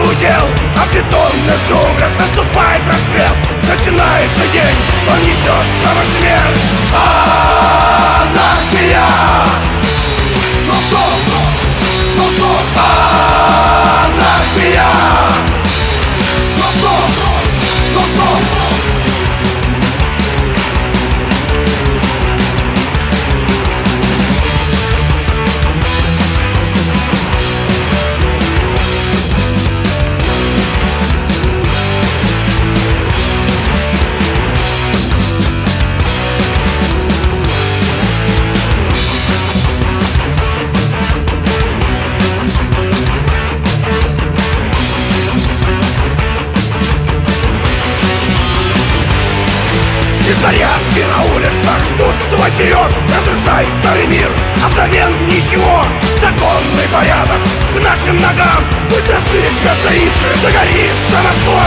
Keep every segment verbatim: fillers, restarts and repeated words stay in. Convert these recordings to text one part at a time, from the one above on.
удел, а в бетонных джунглях наступает рассвет. Начинается день, он несет самосмерть. Анархия! Ну стоп! Ну стоп! Анархия! Ну стоп! Ну стоп! Зарядки на улицах ждут свой черед. Разрушай старый мир, а взамен ничего. Законный порядок к нашим ногам. Пусть рассыпятся искры, загорится Москва.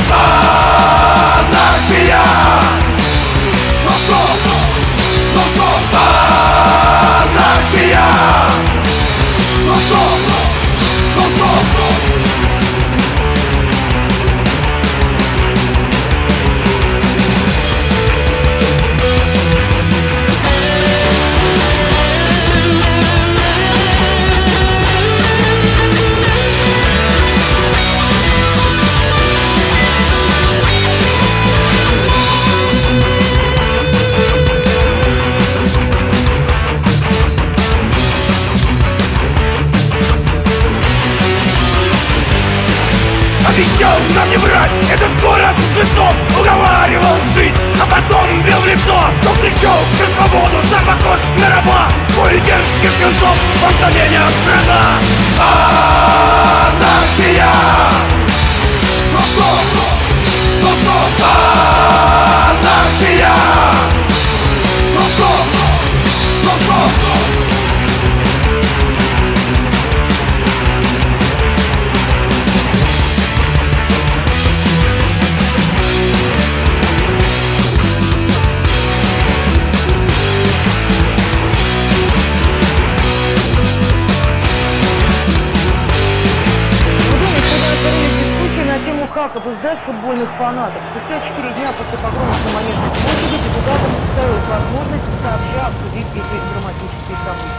Анархия! Ну стоп! Ну стоп! Анархия! Ну стоп! Ну стоп! Обещал нам не врать, этот город жесток. Уговаривал жить, а потом бил в лицо. Но кричал за свободу, сам похож на раба. Бой дерзких концов, он заменят страна. Анархия! Ну стоп! Ну стоп! Анархия! Ну стоп! Ну стоп! Как обуздать футбольных фанатов? Спустя четыре дня после погромов на Манежной площади депутатам представилась возможность сообща обсудить эти драматические события.